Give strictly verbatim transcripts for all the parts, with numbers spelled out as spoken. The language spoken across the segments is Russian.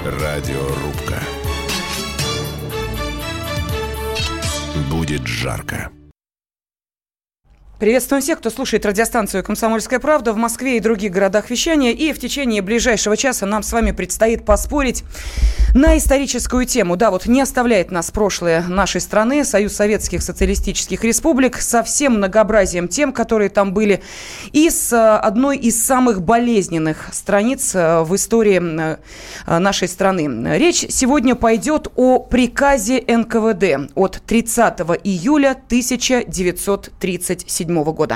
Радиорубка. Будет жарко. Приветствуем всех, кто слушает радиостанцию «Комсомольская правда» в Москве и других городах вещания. И в течение ближайшего часа нам с вами предстоит поспорить на историческую тему. Да, вот не оставляет нас прошлое нашей страны, Союз Советских Социалистических Республик, со всем многообразием тем, которые там были, и с одной из самых болезненных страниц в истории нашей страны. Речь сегодня пойдет о приказе эн ка вэ дэ от тридцатого июля тысяча девятьсот тридцать седьмого года.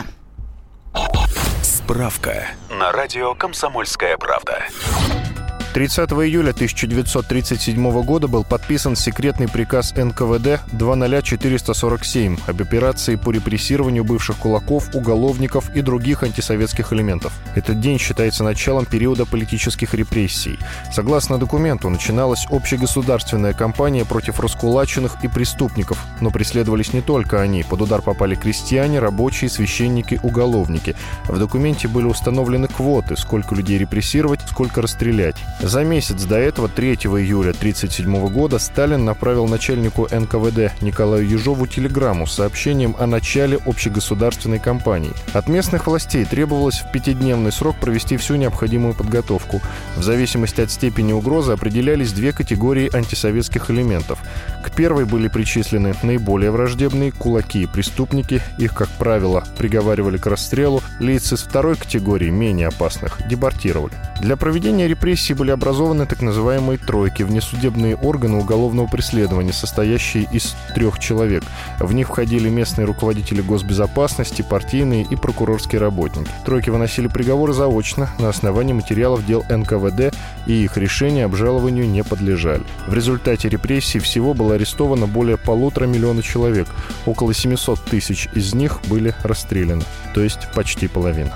Справка на радио «Комсомольская правда». тридцатого июля тысяча девятьсот тридцать седьмого года был подписан секретный приказ эн ка вэ дэ два ноль четыреста сорок семь об операции по репрессированию бывших кулаков, уголовников и других антисоветских элементов. Этот день считается началом периода политических репрессий. Согласно документу, начиналась общегосударственная кампания против раскулаченных и преступников, но преследовались не только они. Под удар попали крестьяне, рабочие, священники, уголовники. В документе были установлены квоты, сколько людей репрессировать, сколько расстрелять. За месяц до этого, третьего июля тысяча девятьсот тридцать седьмого года, Сталин направил начальнику эн ка вэ дэ Николаю Ежову телеграмму с сообщением о начале общегосударственной кампании. От местных властей требовалось в пятидневный срок провести всю необходимую подготовку. В зависимости от степени угрозы определялись две категории антисоветских элементов. К первой были причислены наиболее враждебные кулаки и преступники. Их, как правило, приговаривали к расстрелу. Лиц из второй категории, менее опасных, депортировали. Для проведения репрессий были образованы так называемые «тройки» — внесудебные органы уголовного преследования, состоящие из трех человек. В них входили местные руководители госбезопасности, партийные и прокурорские работники. «Тройки» выносили приговоры заочно на основании материалов дел эн ка вэ дэ, и их решения обжалованию не подлежали. В результате репрессий всего было арестовано более полутора миллиона человек. Около семьсот тысяч из них были расстреляны, то есть почти половина.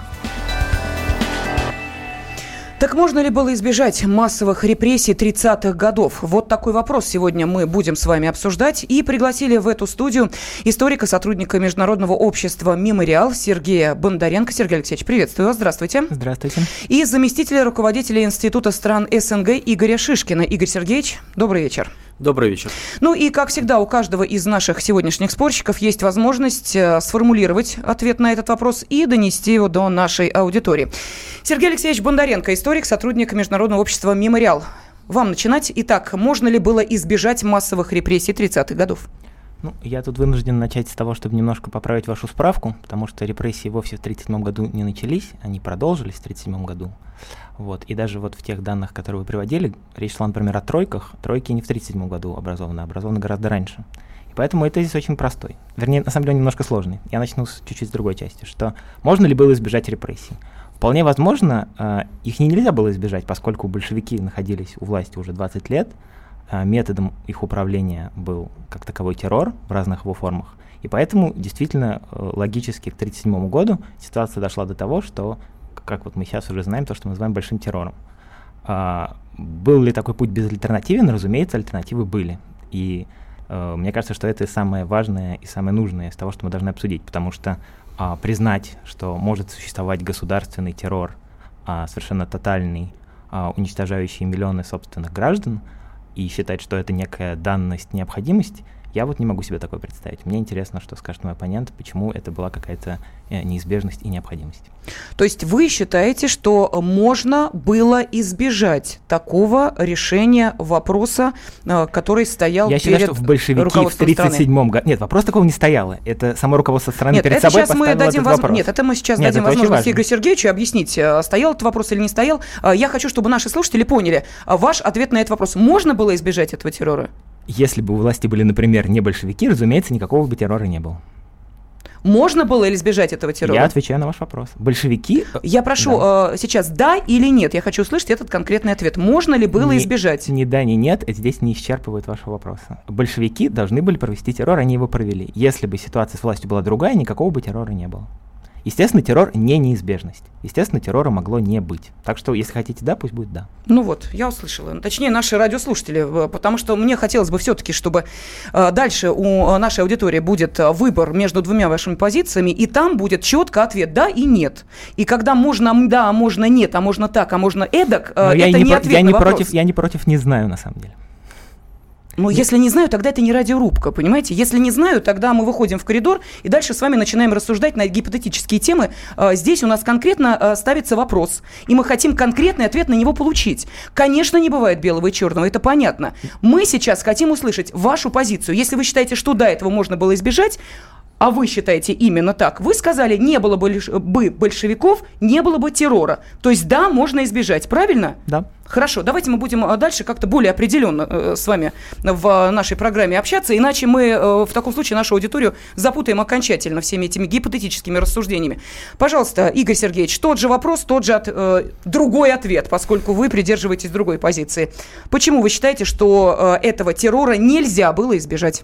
Так можно ли было избежать массовых репрессий тридцатых годов? Вот такой вопрос сегодня мы будем с вами обсуждать. И пригласили в эту студию историка, сотрудника Международного общества «Мемориал» Сергея Бондаренко. Сергей Алексеевич, приветствую вас. Здравствуйте. Здравствуйте. И заместителя руководителя Института стран эс эн гэ Игоря Шишкина. Игорь Сергеевич, добрый вечер. Добрый вечер. Ну и, как всегда, у каждого из наших сегодняшних спорщиков есть возможность сформулировать ответ на этот вопрос и донести его до нашей аудитории. Сергей Алексеевич Бондаренко, историк, сотрудник Международного общества «Мемориал». Вам начинать. Итак, можно ли было избежать массовых репрессий тридцатых годов? Ну, я тут вынужден начать с того, чтобы немножко поправить вашу справку, потому что репрессии вовсе в тридцать седьмом году не начались, они продолжились в тридцать седьмом году. Вот. И даже вот в тех данных, которые вы приводили, речь шла, например, о тройках. Тройки не в тридцать седьмом году образованы, а образованы гораздо раньше. И поэтому это здесь очень простой. Вернее, на самом деле, немножко сложный. Я начну с, чуть-чуть с другой части, что можно ли было избежать репрессий? Вполне возможно, э, их нельзя было избежать, поскольку большевики находились у власти уже двадцать лет, э, методом их управления был как таковой террор в разных его формах. И поэтому действительно э, логически к тридцать седьмому году ситуация дошла до того, что, как вот мы сейчас уже знаем, то, что мы называем большим террором. А, был ли такой путь безальтернативен? Разумеется, альтернативы были. И э, мне кажется, что это самое важное и самое нужное из того, что мы должны обсудить, потому что а, признать, что может существовать государственный террор, а, совершенно тотальный, а, уничтожающий миллионы собственных граждан, и считать, что это некая данность, необходимость, я вот не могу себе такое представить. Мне интересно, что скажет мой оппонент, почему это была какая-то э, неизбежность и необходимость. То есть вы считаете, что можно было избежать такого решения вопроса, э, который стоял я перед считаю, что в большевики в тридцать седьмом году... Нет, вопрос такого не стояло. Это само руководство страны Нет, перед это собой сейчас мы поставило дадим этот воз... вопрос. Нет, это мы сейчас Нет, дадим это возможность Игорю Сергеевичу объяснить, стоял этот вопрос или не стоял. Я хочу, чтобы наши слушатели поняли ваш ответ на этот вопрос. Можно было избежать этого террора? Если бы у власти были, например, не большевики, разумеется, никакого бы террора не было. Можно было ли избежать этого террора? Я отвечаю на ваш вопрос. Большевики... Я прошу да. э, сейчас да или нет. Я хочу услышать этот конкретный ответ. Можно ли было ни, избежать? Ни да, ни нет. Это здесь не исчерпывает вашего вопроса. Большевики должны были провести террор, они его провели. Если бы ситуация с властью была другая, никакого бы террора не было. Естественно, террор не неизбежность. Естественно, террора могло не быть. Так что, если хотите «да», пусть будет «да». Ну вот, я услышала. Точнее, наши радиослушатели, потому что мне хотелось бы все-таки, чтобы э, дальше у нашей аудитории будет выбор между двумя вашими позициями, и там будет четко ответ «да» и «нет». И когда можно «да», а можно «нет», а можно так, а можно «эдак», э, это не, не ответ я на не вопрос. Против, я не против «не знаю», на самом деле. Ну, если не знаю, тогда это не радиорубка, понимаете? Если не знаю, тогда мы выходим в коридор и дальше с вами начинаем рассуждать на гипотетические темы. Здесь у нас конкретно ставится вопрос, и мы хотим конкретный ответ на него получить. Конечно, не бывает белого и черного, это понятно. Мы сейчас хотим услышать вашу позицию. Если вы считаете, что да, этого можно было избежать, а вы считаете именно так, вы сказали, не было бы большевиков, не было бы террора. То есть да, можно избежать, правильно? Да. Хорошо, давайте мы будем дальше как-то более определенно э, с вами в нашей программе общаться, иначе мы э, в таком случае нашу аудиторию запутаем окончательно всеми этими гипотетическими рассуждениями. Пожалуйста, Игорь Сергеевич, тот же вопрос, тот же от, э, другой ответ, поскольку вы придерживаетесь другой позиции. Почему вы считаете, что э, этого террора нельзя было избежать?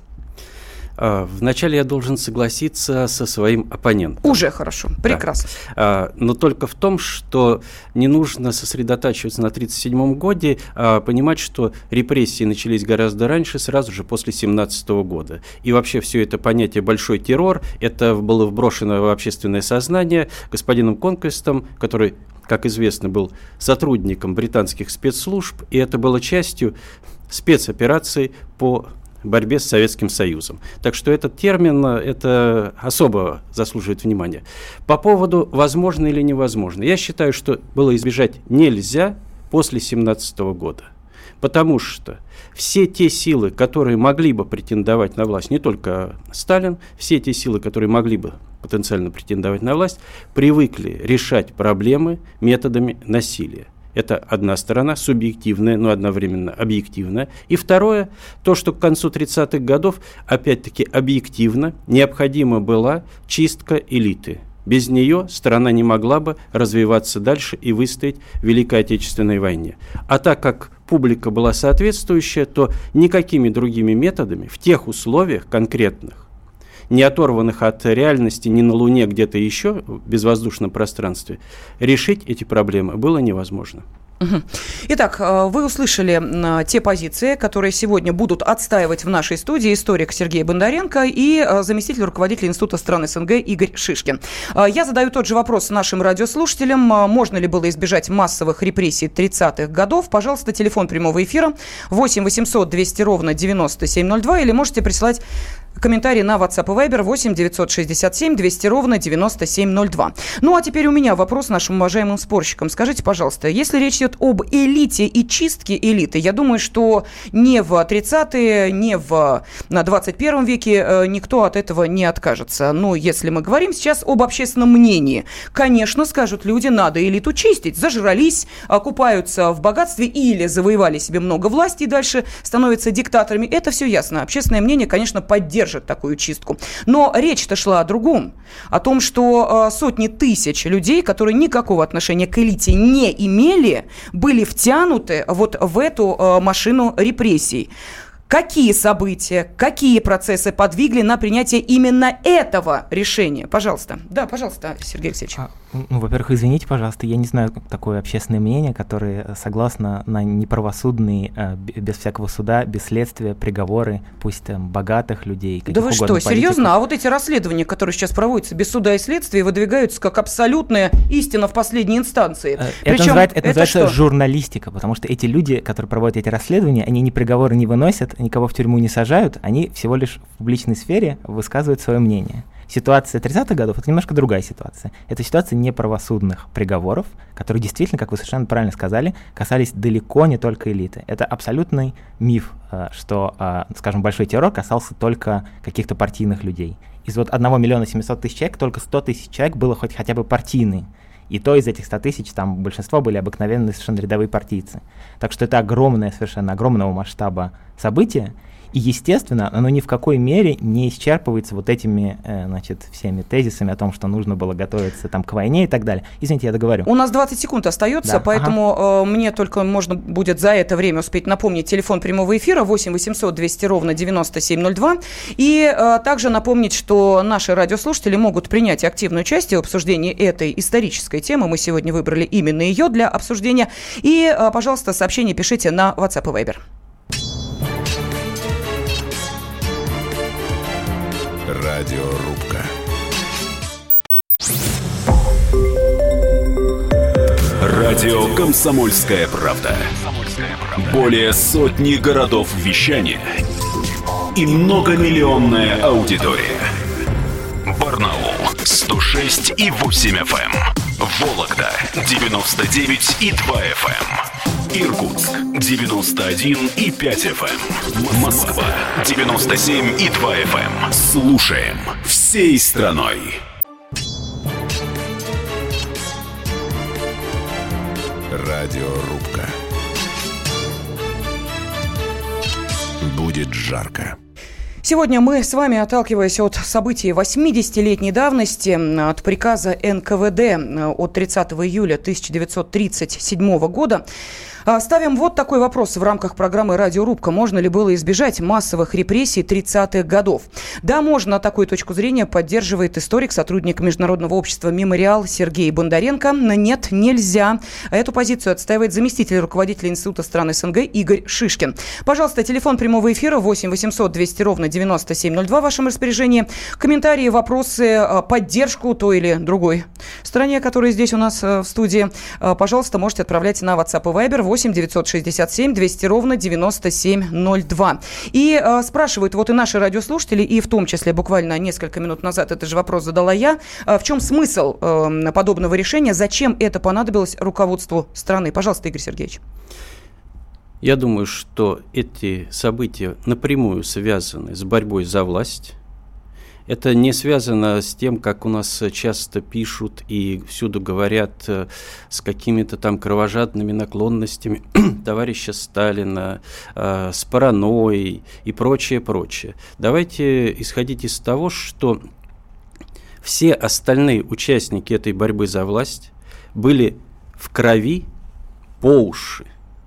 Вначале я должен согласиться со своим оппонентом. Уже хорошо, прекрасно. Да. Но только в том, что не нужно сосредотачиваться на тридцать седьмом годе, а понимать, что репрессии начались гораздо раньше, сразу же после семнадцатого года. И вообще все это понятие «большой террор», это было вброшено в общественное сознание господином Конквистом, который, как известно, был сотрудником британских спецслужб, и это было частью спецоперации по борьбе с Советским Союзом. Так что этот термин, это особо заслуживает внимания. По поводу возможно или невозможно. Я считаю, что было избежать нельзя после семнадцатого года. Потому что все те силы, которые могли бы претендовать на власть, не только Сталин, все те силы, которые могли бы потенциально претендовать на власть, привыкли решать проблемы методами насилия. Это одна сторона, субъективная, но одновременно объективная. И второе, то, что к концу тридцатых годов, опять-таки объективно, необходима была чистка элиты. Без нее страна не могла бы развиваться дальше и выстоять в Великой Отечественной войне. А так как публика была соответствующая, то никакими другими методами в тех условиях конкретных, не оторванных от реальности ни на Луне, где-то еще, в безвоздушном пространстве, решить эти проблемы было невозможно. Итак, вы услышали те позиции, которые сегодня будут отстаивать в нашей студии историк Сергей Бондаренко и заместитель руководителя Института стран СНГ Игорь Шишкин. Я задаю тот же вопрос нашим радиослушателям. Можно ли было избежать массовых репрессий тридцатых годов? Пожалуйста, телефон прямого эфира восемь восемьсот двести ровно девяносто семь ноль два или можете присылать комментарии на WhatsApp и Viber восемь девятьсот шестьдесят семь двести ровно девяносто семь ноль два. Ну, а теперь у меня вопрос нашим уважаемым спорщикам. Скажите, пожалуйста, если речь идет об элите и чистке элиты, я думаю, что не в тридцатые, не в на двадцать первом веке э, никто от этого не откажется. Но если мы говорим сейчас об общественном мнении, конечно, скажут люди, надо элиту чистить. Зажрались, купаются в богатстве или завоевали себе много власти и дальше становятся диктаторами. Это все ясно. Общественное мнение, конечно, поддерживает такую чистку. Но речь-то шла о другом. О том, что э, сотни тысяч людей, которые никакого отношения к элите не имели, были втянуты вот в эту э, машину репрессий. Какие события, какие процессы подвигли на принятие именно этого решения? Пожалуйста. Да, пожалуйста, Сергей Алексеевич. А, ну, во-первых, извините, пожалуйста, я не знаю такое общественное мнение, которое согласно на неправосудные, без всякого суда, без следствия, приговоры, пусть там богатых людей, каких Да вы угодно что, политиков. серьезно? А вот эти расследования, которые сейчас проводятся без суда и следствия, выдвигаются как абсолютная истина в последней инстанции. Это, Причем, называется, это это называется что? журналистика, потому что эти люди, которые проводят эти расследования, они ни приговоры не выносят, никого в тюрьму не сажают, они всего лишь в публичной сфере высказывают свое мнение. Ситуация тридцатых годов – это немножко другая ситуация. Это ситуация неправосудных приговоров, которые действительно, как вы совершенно правильно сказали, касались далеко не только элиты. Это абсолютный миф, что, скажем, большой террор касался только каких-то партийных людей. Из вот одного миллиона семисот тысяч человек только сто тысяч человек было хоть хотя бы партийные. И то из этих ста тысяч, там большинство были обыкновенные совершенно рядовые партийцы. Так что это огромное, совершенно огромного масштаба событие. И, естественно, оно ни в какой мере не исчерпывается вот этими, э, значит, всеми тезисами о том, что нужно было готовиться там к войне и так далее. Извините, я договорю. У нас двадцать секунд остается, да. Поэтому ага. э, мне только можно будет за это время успеть напомнить телефон прямого эфира восемь восемьсот двести ровно девяносто семь ноль два. И э, также напомнить, что наши радиослушатели могут принять активное участие в обсуждении этой исторической темы. Мы сегодня выбрали именно ее для обсуждения. И, э, пожалуйста, сообщение пишите на WhatsApp и Viber. Радиорубка. Радио «Комсомольская правда». Более сотни городов вещания и многомиллионная аудитория. Барнаул сто шесть и восемь эф эм, Вологда девяносто девять и два эф эм, Иркутск девяносто один и пять эф эм, Москва девяносто семь и два эф эм. Слушаем всей страной. Радиорубка. Будет жарко. Сегодня мы с вами, отталкиваясь от событий восьмидесятилетней давности, от приказа эн ка вэ дэ от тридцатого июля тысяча девятьсот тридцать седьмого года, ставим вот такой вопрос в рамках программы «Радиорубка». Можно ли было избежать массовых репрессий тридцатых годов? Да, можно. Такую точку зрения поддерживает историк, сотрудник Международного общества «Мемориал» Сергей Бондаренко. Нет, нельзя. Эту позицию отстаивает заместитель руководителя Института стран эс эн гэ Игорь Шишкин. Пожалуйста, телефон прямого эфира восемь восемьсот двести ровно девяносто семь ноль два в вашем распоряжении. Комментарии, вопросы, поддержку той или другой стороне, которая здесь у нас в студии, пожалуйста, можете отправлять на WhatsApp и Viber восемь девятьсот шестьдесят семь двести ровно девяносто семь ноль два. И э, спрашивают вот и наши радиослушатели, и в том числе буквально несколько минут назад этот же вопрос задала я. Э, в чем смысл э, подобного решения? Зачем это понадобилось руководству страны? Пожалуйста, Игорь Сергеевич. Я думаю, что эти события напрямую связаны с борьбой за власть. Это не связано с тем, как у нас часто пишут и всюду говорят с какими-то там кровожадными наклонностями товарища Сталина, э, с паранойей и прочее, прочее. Давайте исходить из того, что все остальные участники этой борьбы за власть были в крови по уши.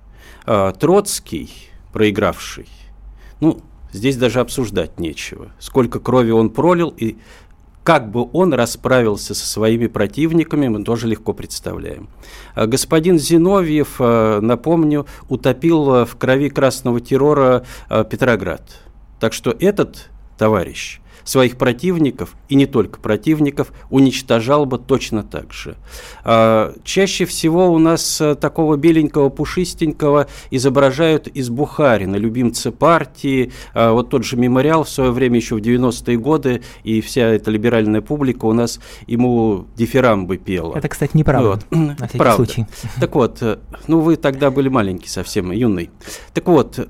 Э, Троцкий, проигравший, ну, здесь даже обсуждать нечего. Сколько крови он пролил и как бы он расправился со своими противниками, мы тоже легко представляем. Господин Зиновьев, напомню, утопил в крови красного террора Петроград. Так что этот товарищ своих противников, и не только противников, уничтожал бы точно так же. А, чаще всего у нас такого беленького, пушистенького изображают из Бухарина, любимца партии. А, вот тот же «Мемориал» в свое время, еще в девяностые годы, и вся эта либеральная публика у нас ему дифирамбы пела. Это, кстати, неправда, вот. На всякий Правда. случай. Так вот, ну вы тогда были маленький совсем, юный. Так вот,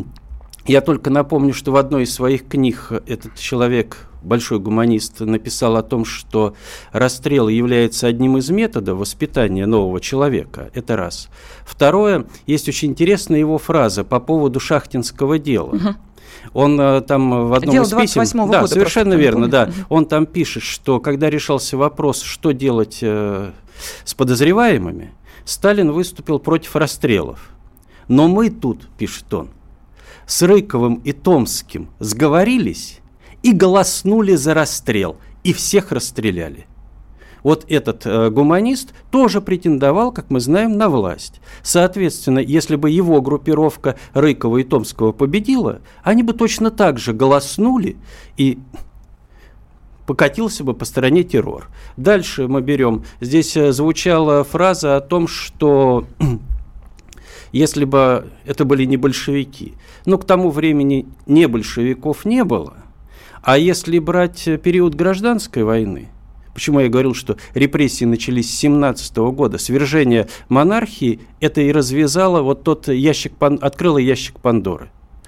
я только напомню, что в одной из своих книг этот человек, большой гуманист, написал о том, что расстрел является одним из методов воспитания нового человека. Это раз. Второе, есть очень интересная его фраза по поводу шахтинского дела. Угу. Он там в одном Дело из писем... двадцать восьмого да, года, совершенно верно, да. Угу. Он там пишет, что когда решался вопрос, что делать э, с подозреваемыми, Сталин выступил против расстрелов. Но мы тут, пишет он, с Рыковым и Томским сговорились и голоснули за расстрел, и всех расстреляли. Вот этот э, гуманист тоже претендовал, как мы знаем, на власть. Соответственно, если бы его группировка Рыкова и Томского победила, они бы точно так же голоснули, и покатился бы по стороне террор. Дальше мы берем, здесь звучала фраза о том, что если бы это были не большевики, но к тому времени не большевиков не было, а если брать период гражданской войны, почему я говорил, что репрессии начались с семнадцатого года, свержение монархии, это и развязало вот тот ящик, открыло ящик Пандоры.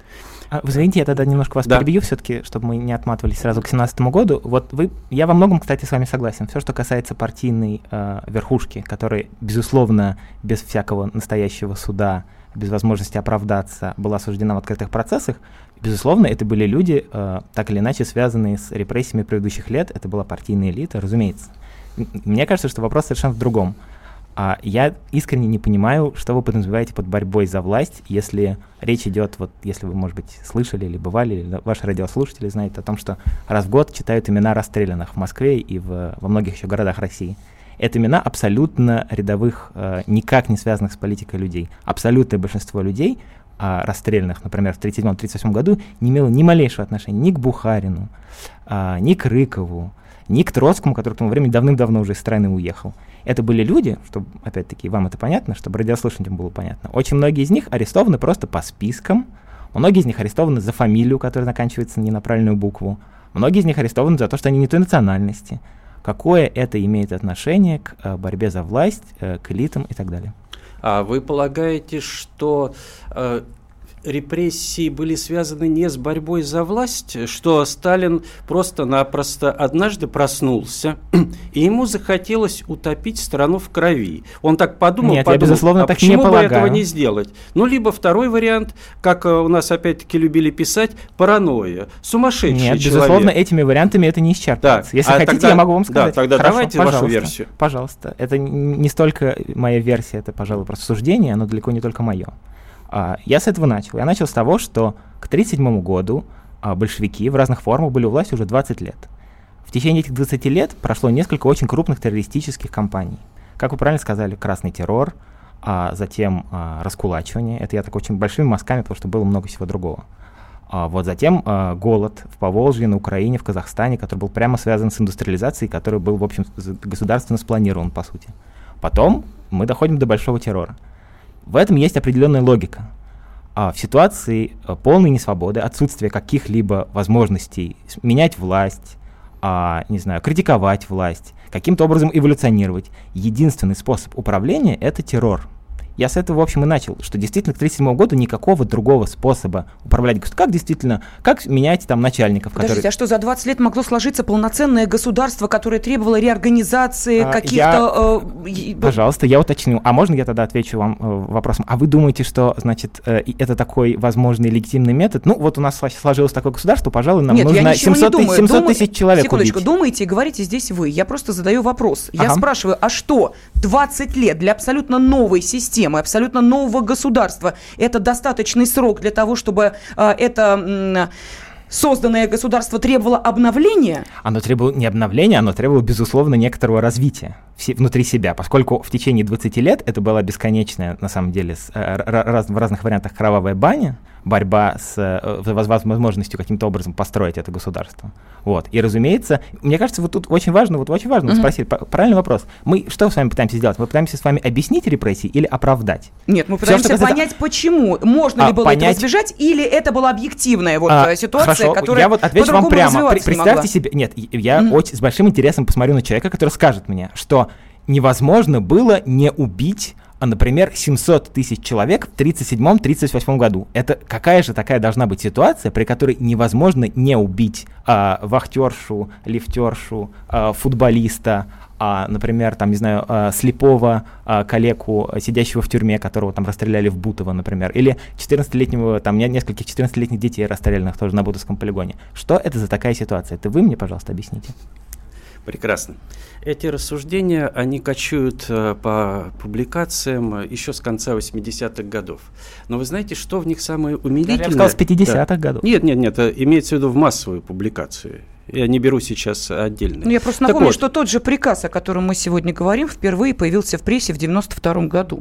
А, вы извините, я тогда немножко вас да. перебью все-таки, чтобы мы не отматывались сразу к семнадцатому году. Вот вы, я во многом, кстати, с вами согласен. Все, что касается партийной э, верхушки, которая, безусловно, без всякого настоящего суда, без возможности оправдаться, была осуждена в открытых процессах, безусловно, это были люди, э, так или иначе, связанные с репрессиями предыдущих лет. Это была партийная элита, разумеется. Мне кажется, что вопрос совершенно в другом. А я искренне не понимаю, что вы подразумеваете под борьбой за власть, если речь идет, вот если вы, может быть, слышали или бывали, или ваши радиослушатели знают о том, что раз в год читают имена расстрелянных в Москве и в, во многих еще городах России. Это имена абсолютно рядовых, э, никак не связанных с политикой людей. Абсолютное большинство людей, э, расстрелянных, например, в тридцать седьмом — тридцать восьмом году, не имело ни малейшего отношения ни к Бухарину, э, ни к Рыкову, ни к Троцкому, который к тому времени давным-давно уже из страны уехал. Это были люди, чтобы, опять-таки, вам это понятно, чтобы радиослушателям было понятно. Очень многие из них арестованы просто по спискам, многие из них арестованы за фамилию, которая заканчивается не на правильную букву, многие из них арестованы за то, что они не той национальности. Какое это имеет отношение к э, борьбе за власть, э, к элитам и так далее? А вы полагаете, что э, репрессии были связаны не с борьбой за власть, что Сталин просто-напросто однажды проснулся, и ему захотелось утопить страну в крови. Он так подумал, Нет, подумал, я, безусловно, а так почему не бы полагаю. этого не сделать? Ну, либо второй вариант, как у нас опять-таки любили писать, паранойя, сумасшедший Нет, человек. безусловно, этими вариантами это не исчерпывается. Да. Если а хотите, тогда, я могу вам сказать. Да, тогда Хорошо, давайте пожалуйста, вашу версию. Пожалуйста. Это не столько моя версия, это, пожалуй, просто суждение, оно далеко не только мое. А, я с этого начал. Я начал с того, что к тридцать седьмому году а, большевики в разных формах были у власти уже двадцать лет. В течение этих двадцати лет прошло несколько очень крупных террористических кампаний. Как вы правильно сказали, красный террор, а затем а, раскулачивание. Это я так очень большими мазками, потому что было много всего другого. А, вот затем а, голод в Поволжье, на Украине, в Казахстане, который был прямо связан с индустриализацией, который был, в общем, государственно спланирован, по сути. Потом мы доходим до большого террора. В этом есть определенная логика. А в ситуации а, полной несвободы, отсутствия каких-либо возможностей менять власть, а, не знаю, критиковать власть, каким-то образом эволюционировать, единственный способ управления — это террор. Я с этого, в общем, и начал, что действительно к тридцать седьмому году никакого другого способа управлять государством. Как действительно, как менять там начальников, Подождите, которые... а что, за двадцать лет могло сложиться полноценное государство, которое требовало реорганизации а, каких-то... Я... Э... Пожалуйста, я уточню. А можно я тогда отвечу вам э, вопросом? А вы думаете, что, значит, э, это такой возможный легитимный метод? Ну, вот у нас сложилось такое государство, пожалуй, нам Нет, нужно семьсот тысяч человек Секундочку, убить. думаете и говорите здесь вы. Я просто задаю вопрос. Я ага. спрашиваю, а что, двадцать лет для абсолютно новой системы, абсолютно нового государства, это достаточный срок для того, чтобы э, это э, созданное государство требовало обновления? Оно требовало не обновления, оно требовало, безусловно, некоторого развития внутри себя, поскольку в течение двадцати лет это была бесконечная, на самом деле, с, раз, в разных вариантах кровавая баня, борьба с э, возможностью каким-то образом построить это государство. Вот. И, разумеется, мне кажется, вот тут очень важно, вот очень важно, mm-hmm. спросить правильный вопрос. Мы что с вами пытаемся сделать? Мы пытаемся с вами объяснить репрессии или оправдать? Нет, мы пытаемся Всё, понять, это... почему. Можно а, ли было понять... этого избежать, или это была объективная вот а, ситуация, хорошо. которая я вот отвечу вам прямо. При, представьте себе, нет, я mm-hmm. очень с большим интересом посмотрю на человека, который скажет мне, что невозможно было не убить, а, например, семьсот тысяч человек в тридцать седьмом — тридцать восьмом году. Это какая же такая должна быть ситуация, при которой невозможно не убить а, вахтершу, лифтершу, а, футболиста, а, например, там, не знаю, а, слепого а, калеку, сидящего в тюрьме, которого там расстреляли в Бутово, например, или четырнадцатилетнего, там, нескольких четырнадцатилетних детей расстрелянных тоже на Бутовском полигоне. Что это за такая ситуация? Это вы мне, пожалуйста, объясните. Прекрасно. Эти рассуждения, они кочуют э, по публикациям еще с конца восьмидесятых годов. Но вы знаете, что в них самое умилительное? Я сказал, с пятидесятых да. годов. Нет, нет, нет, имеется в виду в массовую публикацию. Я не беру сейчас отдельно. Ну, я просто напомню, вот. что тот же приказ, о котором мы сегодня говорим, впервые появился в прессе в девяносто втором году.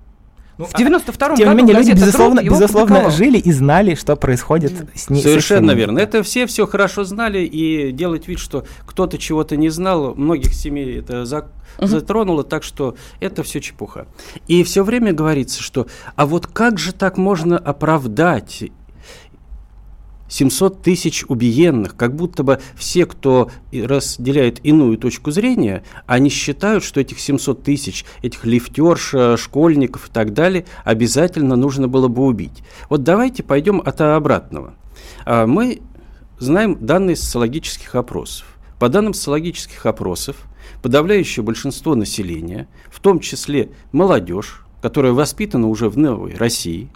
Ну, в девяносто втором Тем году не менее, люди, безусловно, безусловно жили и знали, что происходит mm. с ней. Совершенно верно. Это все все хорошо знали, и делать вид, что кто-то чего-то не знал, многих семей это за, uh-huh. затронуло, так что это все чепуха. И все время говорится, что а вот как же так можно оправдать семьсот тысяч убиенных, как будто бы все, кто разделяет иную точку зрения, они считают, что этих семьсот тысяч, этих лифтерш, школьников и так далее, обязательно нужно было бы убить. Вот давайте пойдем от обратного. Мы знаем данные социологических опросов. По данным социологических опросов, подавляющее большинство населения, в том числе молодежь, которая воспитана уже в новой России,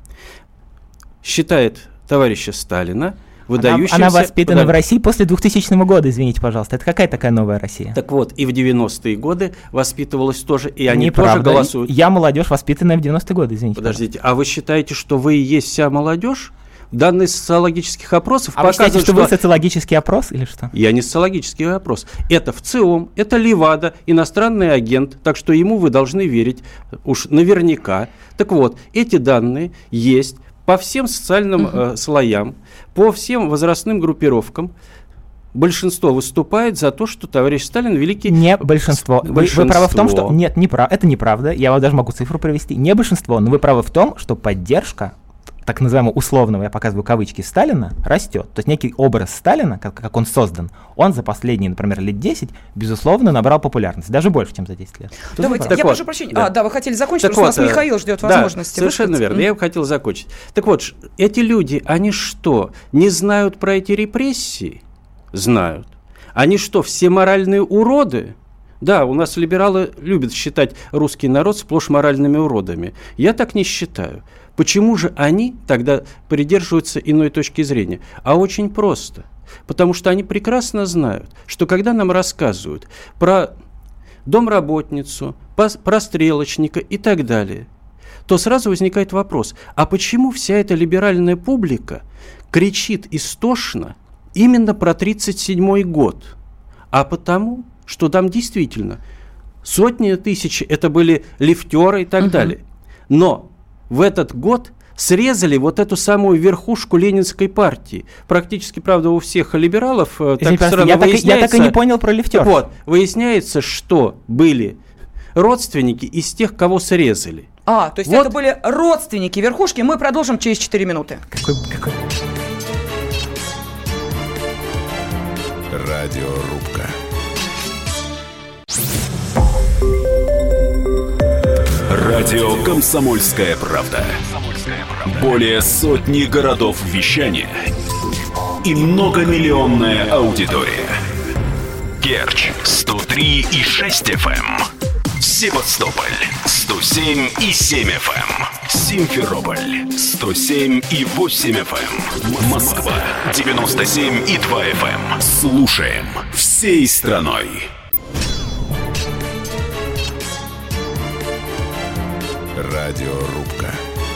считает товарища Сталина выдающимся... Она, она воспитана подав... в России после двухтысячного года, извините, пожалуйста. Это какая такая новая Россия? Так вот, и в девяностые годы воспитывалась тоже, и они Неправда. тоже голосуют. Я молодежь, воспитанная в девяностые годы, извините. Подождите, пожалуйста. А вы считаете, что вы и есть вся молодежь? Данные социологических опросов а показывают, вы считаете, что, что... вы социологический опрос или что? Я не социологический опрос. Это ВЦИОМ, это Левада, иностранный агент, так что ему вы должны верить уж наверняка. Так вот, эти данные есть по всем социальным uh-huh. э, слоям, по всем возрастным группировкам. Большинство выступает за то, что товарищ Сталин великий... Не большинство. большинство. Вы, вы правы в том, что... Нет, не прав... это неправда. Я вам даже могу цифру привести. Не большинство, но вы правы в том, что поддержка так называемого условного, я показываю кавычки, Сталина, растет. То есть некий образ Сталина, как, как он создан, он за последние, например, лет десять, безусловно, набрал популярность. Даже больше, чем за десять лет. Давайте, я прошу прощения. Да. А, да, вы хотели закончить, так потому вот, что у нас Михаил ждет да, возможности. Совершенно верно, я бы хотел закончить. Так вот, эти люди, они что, не знают про эти репрессии? Знают. Они что, все моральные уроды? Да, у нас либералы любят считать русский народ сплошь моральными уродами. Я так не считаю. Почему же они тогда придерживаются иной точки зрения? А очень просто. Потому что они прекрасно знают, что когда нам рассказывают про домработницу, про стрелочника и так далее, то сразу возникает вопрос, а почему вся эта либеральная публика кричит истошно именно про тридцать седьмой год? А потому, что там действительно сотни тысяч это были лифтеры и так uh-huh. далее. Но в этот год срезали вот эту самую верхушку Ленинской партии. Практически, правда, у всех либералов Извините, так сразу я, выясняется... так, я так и не понял про лифтеров. Вот, выясняется, что были родственники из тех, кого срезали. А, то есть вот. Это были родственники верхушки. Мы продолжим через четыре минуты. Какой, какой... Радиорубка. Радио «Комсомольская правда». Более сотни городов вещания и многомиллионная аудитория. Керчь сто три и шесть эф эм, Севастополь сто семь и семь эф эм, Симферополь сто семь и восемь эф эм, Москва девяносто семь и два эф эм. Слушаем всей страной. Радиорубка.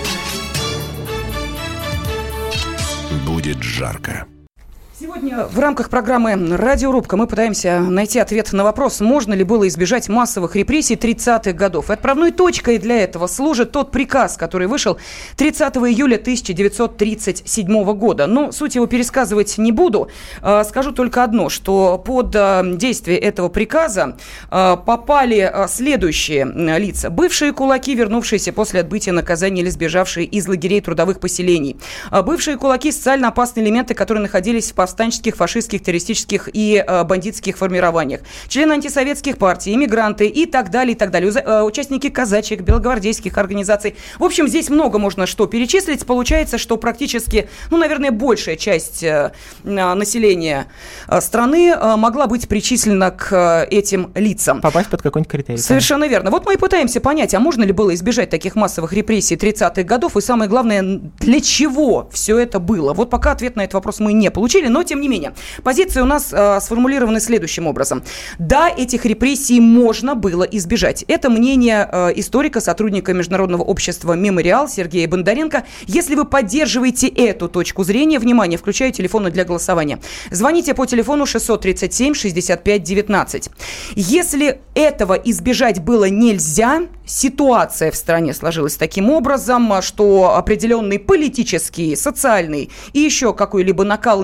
Будет жарко. Сегодня в рамках программы «Радиорубка» мы пытаемся найти ответ на вопрос, можно ли было избежать массовых репрессий тридцатых годов. И отправной точкой для этого служит тот приказ, который вышел тридцатого июля тысяча девятьсот тридцать седьмого года. Но суть его пересказывать не буду. Скажу только одно, что под действие этого приказа попали следующие лица. Бывшие кулаки, вернувшиеся после отбытия наказания или сбежавшие из лагерей трудовых поселений. Бывшие кулаки – социально опасные элементы, которые находились в повстанческих, фашистских, террористических и э, бандитских формированиях, члены антисоветских партий, иммигранты и так далее, и так далее, э, участники казачьих, белогвардейских организаций. В общем, здесь много можно что перечислить. Получается, что практически, ну, наверное, большая часть э, населения э, страны э, могла быть причислена к э, этим лицам. Попасть под какой-нибудь критерий. Совершенно конечно. Верно. Вот мы и пытаемся понять, а можно ли было избежать таких массовых репрессий тридцатых годов, и самое главное, для чего все это было. Вот пока ответ на этот вопрос мы не получили, но тем не менее. Позиции у нас э, сформулированы следующим образом. Да, этих репрессий можно было избежать. Это мнение э, историка, сотрудника Международного общества «Мемориал» Сергея Бондаренко. Если вы поддерживаете эту точку зрения, внимание, включаю телефоны для голосования. Звоните по телефону шестьсот тридцать семь шестьдесят пять девятнадцать. Если этого избежать было нельзя, ситуация в стране сложилась таким образом, что определенный политический, социальный и еще какой-либо накал недопустимый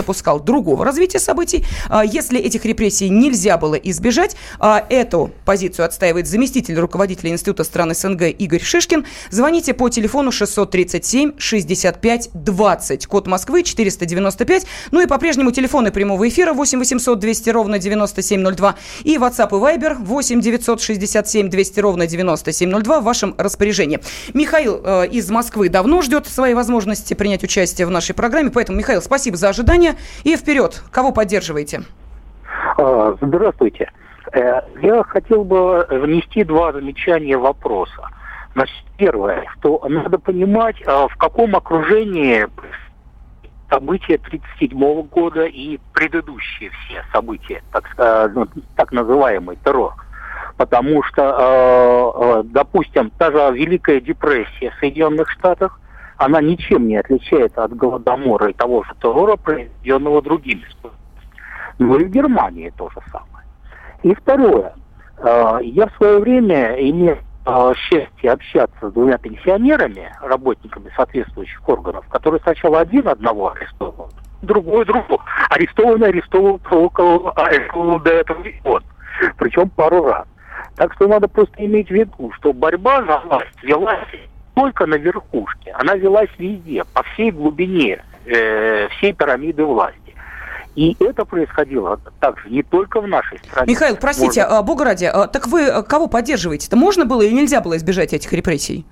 допускал другого развития событий. Если этих репрессий нельзя было избежать, эту позицию отстаивает заместитель руководителя Института стран СНГ Игорь Шишкин. Звоните по телефону шестьсот тридцать семь шестьдесят пять двадцать, код Москвы четыреста девяносто пять. Ну и по-прежнему телефоны прямого эфира восемь восемьсот двести ровно девяносто семь ноль два и WhatsApp и Viber восемь девятьсот шестьдесят семь двести ровно девяносто семь ноль два в вашем распоряжении. Михаил э, из Москвы давно ждет своей возможности принять участие в нашей программе, поэтому, Михаил, спасибо за ожидание и вперед. Кого поддерживаете? Здравствуйте. Я хотел бы внести два замечания вопроса. Значит, первое, что надо понимать, в каком окружении события тридцать седьмого года и предыдущие все события, так, так называемый террор. Потому что, допустим, та же Великая депрессия в Соединенных Штатах, она ничем не отличается от Голодомора и того же террора, проведенного другими способами. Ну и в Германии то же самое. И второе. Я в свое время имел счастье общаться с двумя пенсионерами, работниками соответствующих органов, которые сначала один одного арестовал, другой другого. Арестованный арестовал около, арестовал до этого и он. Причем пару раз. Так что надо просто иметь в виду, что борьба за власть велась только на верхушке. Она велась везде, по всей глубине э, всей пирамиды власти. И это происходило также не только в нашей стране. Михаил, простите, Можно... бога ради, так вы кого поддерживаете-то? Можно было или нельзя было избежать этих репрессий?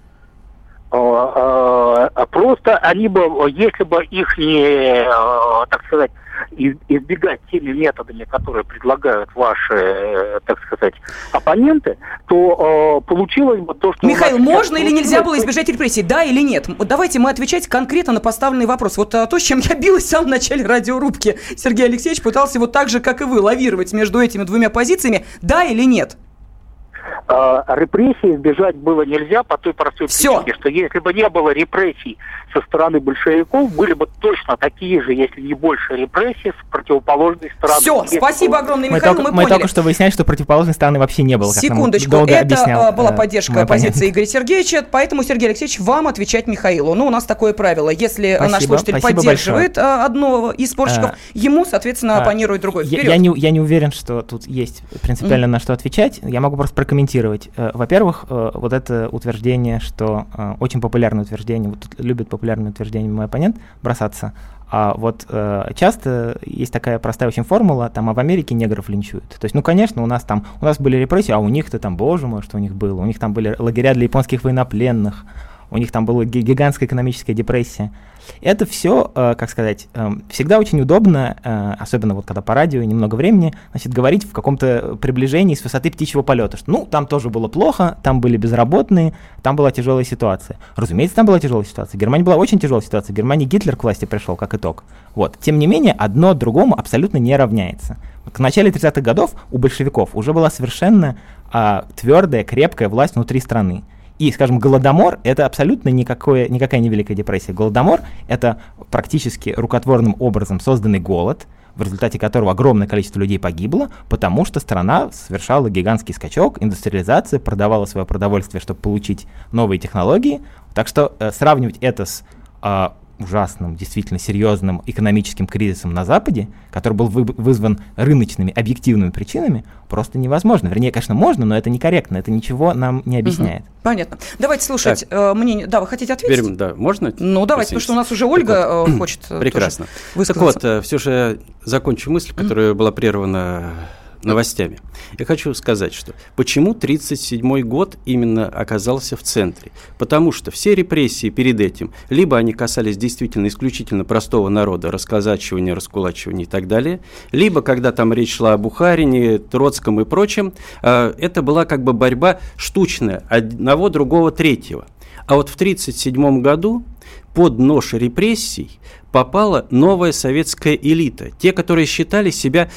Просто они бы, если бы их не, так сказать, избегать теми методами, которые предлагают ваши, так сказать, оппоненты, то получилось бы то, что... Михаил, можно или нельзя было избежать репрессий? Да или нет? Давайте мы отвечать конкретно на поставленный вопрос. Вот то, с чем я билась в самом начале радиорубки. Сергей Алексеевич пытался вот так же, как и вы, лавировать между этими двумя позициями. Да или нет? Репрессий избежать было нельзя по той простой причине, что если бы не было репрессий со стороны большевиков, были бы точно такие же, если не больше репрессий с противоположной стороны. Все, спасибо было... огромное, Михаил, мы, мы, мы мы поняли. только что выясняли, что противоположной стороны вообще не было. Секундочку, это была поддержка позиции Игоря Сергеевича, поэтому, Сергей Алексеевич, вам отвечать Михаилу. Ну, у нас такое правило, если спасибо, наш слушатель поддерживает большое. одного из спорщиков, а, ему, соответственно, а, оппонирует другой. Я, я, не, я не уверен, что тут есть принципиально mm. на что отвечать, я могу просто прокомментировать. Во-первых, вот это утверждение, что очень популярное утверждение, вот тут любит популярное утверждение мой оппонент бросаться, а вот часто есть такая простая очень формула, там, а в Америке негров линчуют. То есть, ну, конечно, у нас там, у нас были репрессии, а у них-то там, боже мой, что у них было, у них там были лагеря для японских военнопленных, у них там была гигантская экономическая депрессия. Это все, э, как сказать, э, всегда очень удобно, э, особенно вот когда по радио немного времени, значит, говорить в каком-то приближении с высоты птичьего полета, что, ну, там тоже было плохо, там были безработные, там была тяжелая ситуация. Разумеется, там была тяжелая ситуация. В Германии была очень тяжелая ситуация. В Германии Гитлер к власти пришел, как итог. Вот. Тем не менее, одно другому абсолютно не равняется. В начале тридцатых годов у большевиков уже была совершенно э, твердая, крепкая власть внутри страны. И, скажем, Голодомор – это абсолютно никакое, никакая не Великая депрессия. Голодомор – это практически рукотворным образом созданный голод, в результате которого огромное количество людей погибло, потому что страна совершала гигантский скачок, индустриализация, продавала свое продовольствие, чтобы получить новые технологии. Так что э, сравнивать это с э, ужасным, действительно серьезным экономическим кризисом на Западе, который был вы, вызван рыночными, объективными причинами, просто невозможно. Вернее, конечно, можно, но это некорректно, это ничего нам не объясняет. Угу. Понятно. Давайте слушать э, мнение. Да, вы хотите ответить? Теперь, да, можно? Ну, давайте, потому что у нас уже Ольга вот, хочет прекрасно. высказаться. Так вот, все же закончу мысль, которая была прервана новостями. Я хочу сказать, что почему тридцать седьмой год именно оказался в центре. Потому что все репрессии перед этим, либо они касались действительно исключительно простого народа, расказачивания, раскулачивания и так далее, либо, когда там речь шла о Бухарине, Троцком и прочем, это была как бы борьба штучная, одного, другого, третьего. А вот в тридцать седьмом году под нож репрессий попала новая советская элита, те, которые считали себя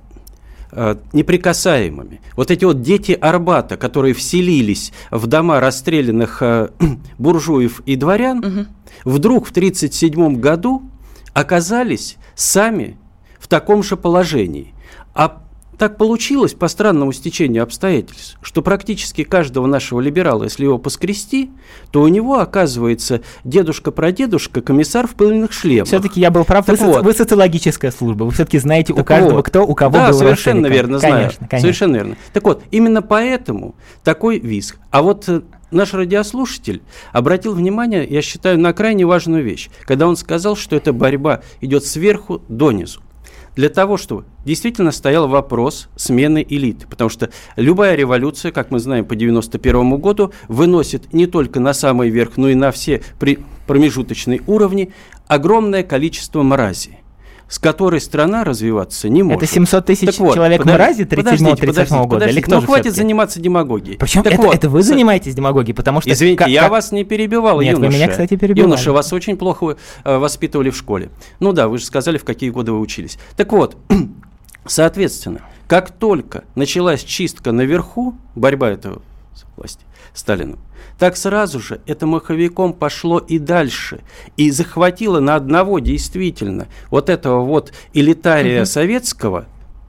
неприкасаемыми. Вот эти вот дети Арбата, которые вселились в дома расстрелянных э, буржуев и дворян, угу. вдруг в тридцать седьмом году оказались сами в таком же положении. А так получилось по странному стечению обстоятельств, что практически каждого нашего либерала, если его поскрести, то у него оказывается дедушка-прадедушка комиссар в пыльных шлемах. Все-таки я был прав, вы, вот. вы социологическая служба, вы все-таки знаете так у каждого, вот. кто у кого да, был совершенно верно знаю. Конечно, конечно. Совершенно верно. Так вот, именно поэтому такой визг. А вот наш радиослушатель обратил внимание, я считаю, на крайне важную вещь, когда он сказал, что эта борьба идет сверху донизу. Для того, чтобы действительно стоял вопрос смены элиты. Потому что любая революция, как мы знаем, по девяносто первому году выносит не только на самый верх, но и на все промежуточные уровни огромное количество мрази, с которой страна развиваться не может. Это семьсот тысяч вот, человек подожди, мрази тридцать седьмого тридцать восьмого года? Или кто ну, же хватит все-таки? заниматься демагогией. Причем так это, вот, это вы с... занимаетесь демагогией, потому что... Извините, как, я как... вас не перебивал, Нет, юноша. вы меня, кстати, перебивали. Юноша, вас очень плохо э, воспитывали в школе. Ну да, вы же сказали, в какие годы вы учились. Так вот, соответственно, как только началась чистка наверху, борьба этого власти Сталиным, так сразу же это маховиком пошло и дальше. И захватило на одного действительно вот этого вот элитария uh-huh. советского,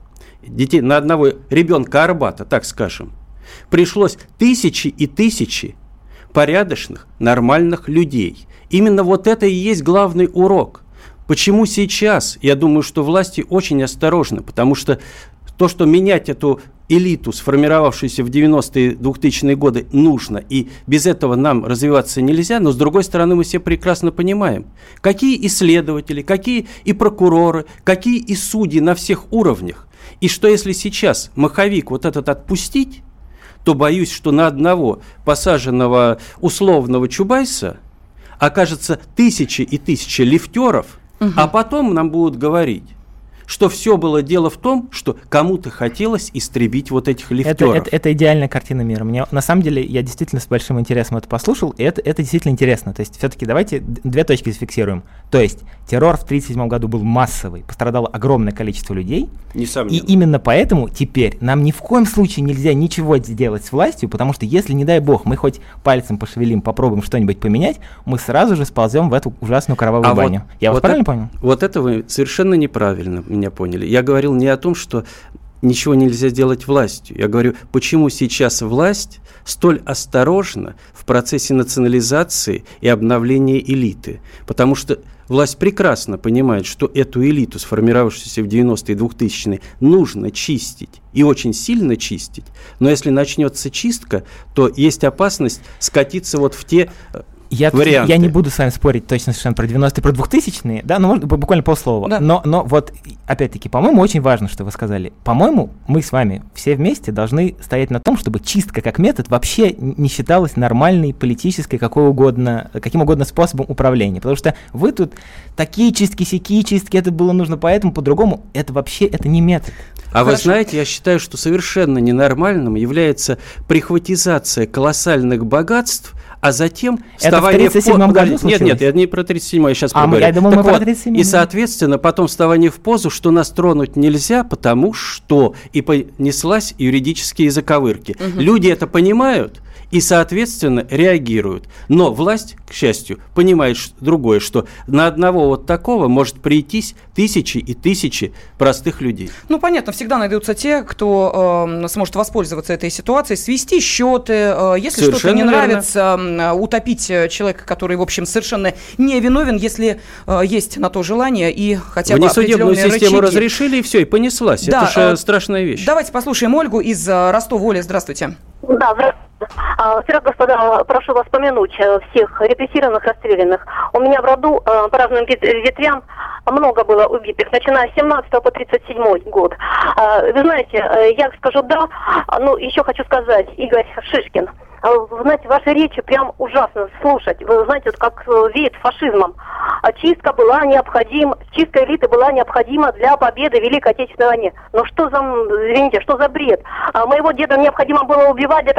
детей, на одного ребенка Арбата, так скажем, пришлось тысячи и тысячи порядочных, нормальных людей. Именно вот это и есть главный урок. Почему сейчас, я думаю, что власти очень осторожны, потому что то, что менять эту элиту, сформировавшуюся в девяностые двухтысячные годы, нужно, и без этого нам развиваться нельзя, но, с другой стороны, мы все прекрасно понимаем, какие исследователи, какие и прокуроры, какие и судьи на всех уровнях, и что если сейчас маховик вот этот отпустить, то боюсь, что на одного посаженного условного Чубайса окажется тысячи и тысячи лифтеров, угу. а потом нам будут говорить, что все было дело в том, что кому-то хотелось истребить вот этих лифтеров. Это, это, это идеальная картина мира. Мне, на самом деле, я действительно с большим интересом это послушал, и это, это действительно интересно. То есть, все-таки давайте две точки зафиксируем. То есть, террор в тысяча девятьсот тридцать седьмом году был массовый, пострадало огромное количество людей. Несомненно. И именно поэтому теперь нам ни в коем случае нельзя ничего сделать с властью, потому что если, не дай бог, мы хоть пальцем пошевелим, попробуем что-нибудь поменять, мы сразу же сползем в эту ужасную кровавую а баню. Вот, я вот вас правильно это, понял? Вот это вы совершенно неправильно меня поняли. Я говорил не о том, что ничего нельзя сделать властью. Я говорю, почему сейчас власть столь осторожна в процессе национализации и обновления элиты. Потому что власть прекрасно понимает, что эту элиту, сформировавшуюся в девяностые и двухтысячные, нужно чистить. И очень сильно чистить. Но если начнется чистка, то есть опасность скатиться вот в те... Я, я не буду с вами спорить точно совершенно про девяностые, про двухтысячные, да, ну, может, буквально полслова. Да. Но, но вот, опять-таки, по-моему, очень важно, что вы сказали. По-моему, мы с вами все вместе должны стоять на том, чтобы чистка как метод вообще не считалась нормальной, политической, какой угодно, каким угодно способом управления. Потому что вы тут такие чистки, сякие чистки, это было нужно поэтому, по-другому. Это вообще, это не метод. А Хорошо. Вы знаете, я считаю, что совершенно ненормальным является прихватизация колоссальных богатств, а затем вставание в позу. Нет, нет, я не про тридцать седьмой, я сейчас а проговорю. Я думал, мы вот, про тридцать седьмой. И, соответственно, потом вставание в позу, что нас тронуть нельзя, потому что и понеслась юридические заковырки. Угу. Люди это понимают и, соответственно, реагируют. Но власть, к счастью, понимает другое, что на одного вот такого может прийтись тысячи и тысячи простых людей. Ну, понятно, всегда найдутся те, кто э, сможет воспользоваться этой ситуацией, свести счеты, э, если совершенно что-то не верно. Нравится, э, утопить человека, который, в общем, совершенно не виновен, если э, есть на то желание и хотя бы определенные рычаги. Внесудебную систему разрешили, и все, и понеслась. Да, это же э, страшная вещь. Давайте послушаем Ольгу из Ростова. Оля, здравствуйте. Да, здравствуйте. Вчера, господа, прошу вас помянуть всех репрессированных, расстрелянных. У меня в роду по разным ветвям много было убитых, начиная с семнадцатого по тридцать седьмой год. Вы знаете, я скажу да, но еще хочу сказать, Игорь Шишкин, вы знаете, ваши речи прям ужасно слушать. Вы знаете, вот как веет фашизмом. Чистка была необходима, чистка элиты была необходима для победы в Великой Отечественной войне. Но что за, извините, что за бред? Моего деда необходимо было убивать для того, чтобы была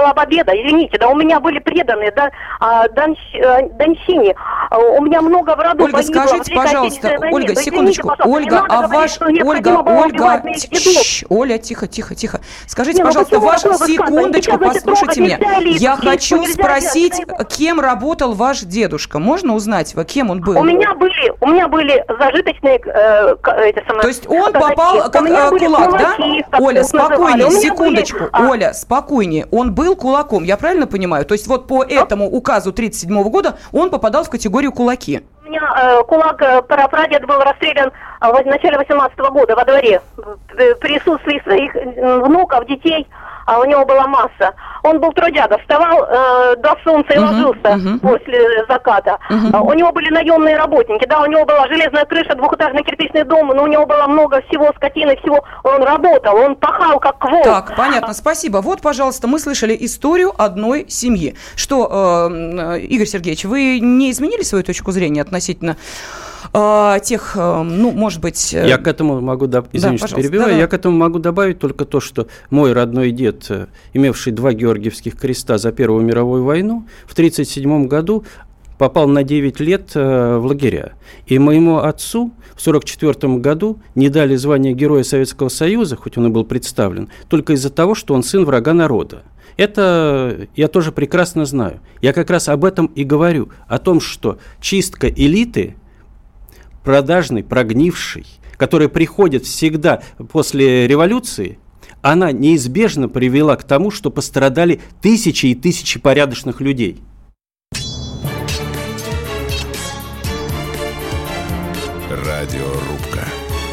была победа, извините, да, у меня были преданные, да, донщ, донщине, у меня много в роду Ольга, погибло, скажите, пожалуйста, войне. Ольга, да, секундочку, Ольга, а ваш, Ольга, Ольга, Ш, Оля, тихо, тихо, тихо, скажите, не, пожалуйста, ваш, секундочку, послушайте меня, я хочу спросить, кем работал ваш дедушка, можно узнать, кем он был? У меня были, у меня были зажиточные, э, эти самые... То есть он попал как э, кулак, да? Оля, спокойнее, секундочку, были, а... Оля, спокойнее, он был кулаком, я правильно понимаю? То есть вот по этому указу тридцать седьмого года он попадал в категорию кулаки. У меня э, кулак, э, прадед был расстрелян э, в начале восемнадцатого года во дворе, в присутствии своих внуков, детей, а у него была масса. Он был трудяга, вставал э, до солнца и uh-huh, ложился uh-huh. после заката. Uh-huh. А, у него были наемные работники, да, у него была железная крыша, двухэтажный кирпичный дом, но у него было много всего, скотины, всего. Он работал, он пахал как волк. Так, понятно, спасибо. Вот, пожалуйста, мы слышали историю одной семьи. Что, э, Игорь Сергеевич, вы не изменили свою точку зрения относительно э, тех, э, ну, может быть... Э... Я к этому могу, доб... извините, да, перебиваю, да, да. я к этому могу добавить только то, что мой родной дед, имевший два Георгиевских креста за Первую мировую войну, в тридцать седьмом году попал на девять лет э, в лагеря. И моему отцу в сорок четвёртом году не дали звание Героя Советского Союза, хоть он и был представлен, только из-за того, что он сын врага народа. Это я тоже прекрасно знаю. Я как раз об этом и говорю, о том, что чистка элиты, продажной, прогнившей, которая приходит всегда после революции, она неизбежно привела к тому, что пострадали тысячи и тысячи порядочных людей. Радиорубка.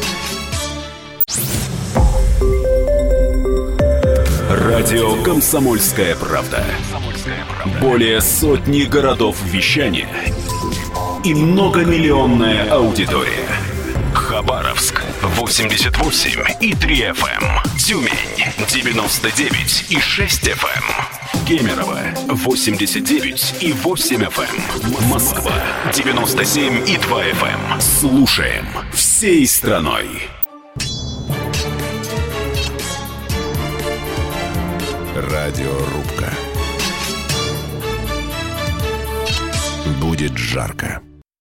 Радио «Комсомольская правда». Более сотни городов вещания и многомиллионная аудитория. Хабаровск восемьдесят восемь и три эф эм, Тюмень девяносто девять и шесть эф эм, Кемерово восемьдесят девять и восемь эф эм, Москва девяносто семь и два эф эм. Слушаем всей страной. Радиорубка. Будет жарко.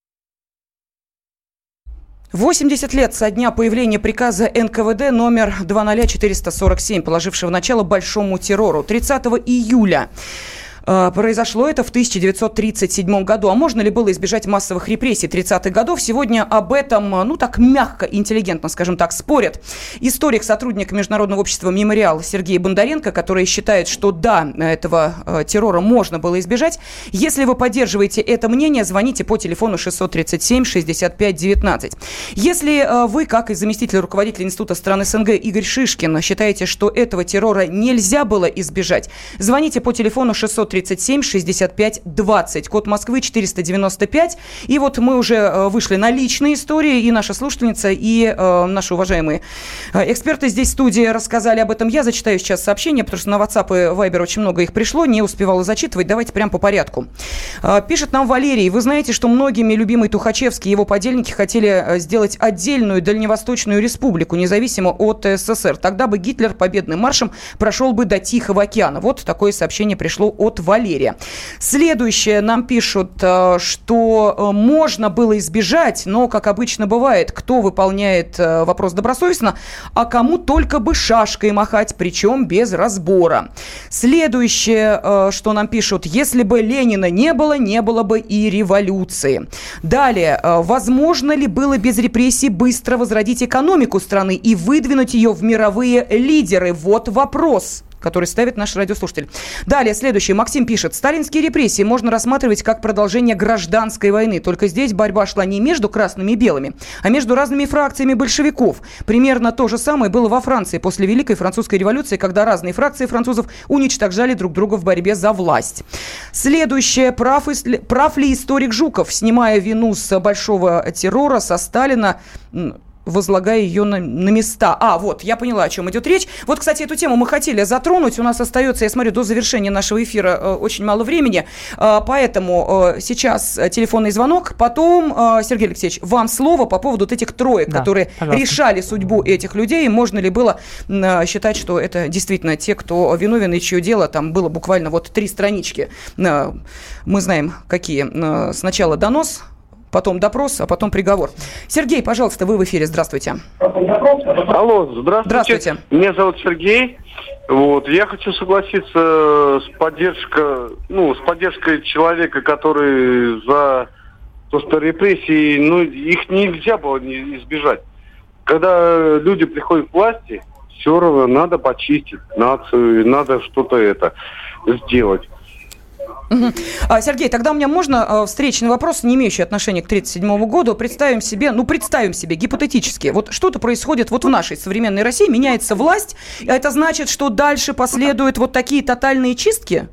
восемьдесят лет со дня появления приказа эн ка вэ дэ номер два ноль четыреста сорок семь, положившего начало большому террору. тридцатого июля произошло это в тысяча девятьсот тридцать седьмом году. А можно ли было избежать массовых репрессий тридцатых годов? Сегодня об этом, ну так мягко, интеллигентно, скажем так, спорят историк, сотрудник Международного общества «Мемориал» Сергей Бондаренко, который считает, что да, этого э, террора можно было избежать. Если вы поддерживаете это мнение, звоните по телефону шестьсот тридцать семь шестьдесят пять девятнадцать. Если э, вы, как и заместитель руководителя Института стран эс эн гэ Игорь Шишкин, считаете, что этого террора нельзя было избежать, звоните по телефону шестьсот тридцать семь шестьдесят пять двадцать, код Москвы четыреста девяносто пять. И вот мы уже вышли на личные истории, и наша слушательница, и э, наши уважаемые эксперты здесь в студии рассказали об этом. Я зачитаю сейчас сообщения, потому что на WhatsApp и Viber очень много их пришло, не успевала зачитывать. Давайте прям по порядку. Э, пишет нам Валерий: вы знаете, что многими любимый Тухачевский и его подельники хотели сделать отдельную Дальневосточную республику, независимо от эс эс эс эр. Тогда бы Гитлер победным маршем прошел бы до Тихого океана. Вот такое сообщение пришло от Валерия. Следующее нам пишут, что можно было избежать, но, как обычно бывает, кто выполняет вопрос добросовестно, а кому только бы шашкой махать, причем без разбора. Следующее, что нам пишут: если бы Ленина не было, не было бы и революции. Далее, возможно ли было без репрессий быстро возродить экономику страны и выдвинуть ее в мировые лидеры? Вот вопрос, который ставит наш радиослушатель. Далее, следующее. Максим пишет: сталинские репрессии можно рассматривать как продолжение гражданской войны. Только здесь борьба шла не между красными и белыми, а между разными фракциями большевиков. Примерно то же самое было во Франции после Великой Французской революции, когда разные фракции французов уничтожали друг друга в борьбе за власть. Следующее. Прав, прав ли историк Жуков, снимая вину с большого террора со Сталина? возлагая ее на, на места. А, вот, я поняла, о чем идет речь. Вот, кстати, эту тему мы хотели затронуть. У нас остается, я смотрю, до завершения нашего эфира э, очень мало времени. Э, поэтому э, сейчас телефонный звонок. Потом, э, Сергей Алексеевич, вам слово по поводу вот этих троек, да, которые пожалуйста. решали судьбу этих людей. Можно ли было э, считать, что это действительно те, кто виновен и чье дело там было буквально вот три странички. Э, мы знаем, какие. Э, сначала донос, потом допрос, а потом приговор. Сергей, пожалуйста, вы в эфире. Здравствуйте. Алло, здравствуйте. Здравствуйте. Меня зовут Сергей. Вот, я хочу согласиться с поддержкой, ну, с поддержкой человека, который за то, что репрессии, ну, их нельзя было избежать. Когда люди приходят к власти, все равно надо почистить нацию, надо что-то это сделать. Угу. Сергей, тогда у меня можно встречный вопрос, не имеющий отношения к тридцать седьмому году. Представим себе, ну, представим себе гипотетически, вот что-то происходит вот в нашей современной России, меняется власть, это значит, что дальше последуют вот такие тотальные чистки?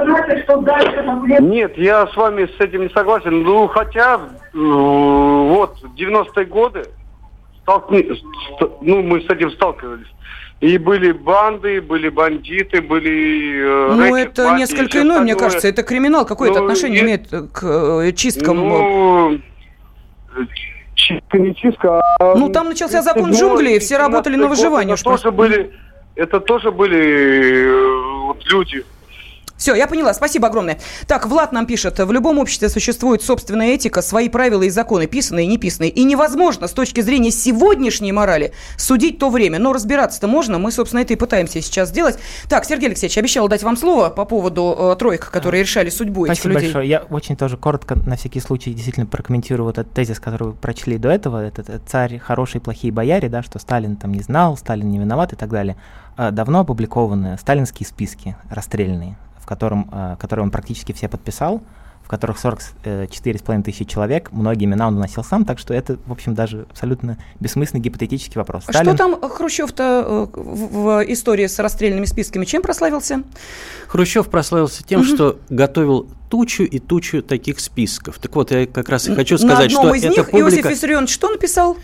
Нет, я с вами с этим не согласен. Ну, хотя, вот, в девяностые годы, столкни... ну, мы с этим сталкивались. И были банды, были бандиты, были... Э, ну, это мафии, несколько иное, мне кажется. Это криминал. Какое-то ну, отношение и... имеет к э, чисткам? Ну, чистка не чистка, а... Ну, там начался закон джунглей, и все работали на выживание. Это тоже были, это тоже были э, вот, люди... Все, я поняла. Спасибо огромное. Так, Влад нам пишет. В любом обществе существует собственная этика, свои правила и законы, писанные и неписанные. И невозможно с точки зрения сегодняшней морали судить то время. Но разбираться-то можно. Мы, собственно, это и пытаемся сейчас сделать. Так, Сергей Алексеевич, обещала дать вам слово по поводу э, троек, которые решали судьбу этих Спасибо людей. большое. Я очень тоже коротко, на всякий случай, действительно прокомментирую вот этот тезис, который вы прочли до этого. Этот, этот царь, хорошие, плохие бояре, да, что Сталин там не знал, Сталин не виноват и так далее. А, давно опубликованы сталинские списки расстрельные, в котором, который он практически все подписал, в которых сорок четыре с половиной тысячи человек, многие имена он вносил сам, так что это, в общем, даже абсолютно бессмысленный гипотетический вопрос. А Сталин... Что там Хрущев-то в истории с расстрельными списками, чем прославился? Хрущев прославился тем, угу. что готовил тучу и тучу таких списков. Так вот, я как раз и хочу сказать, что На одном из эта них публика... Иосиф Виссарионович что написал?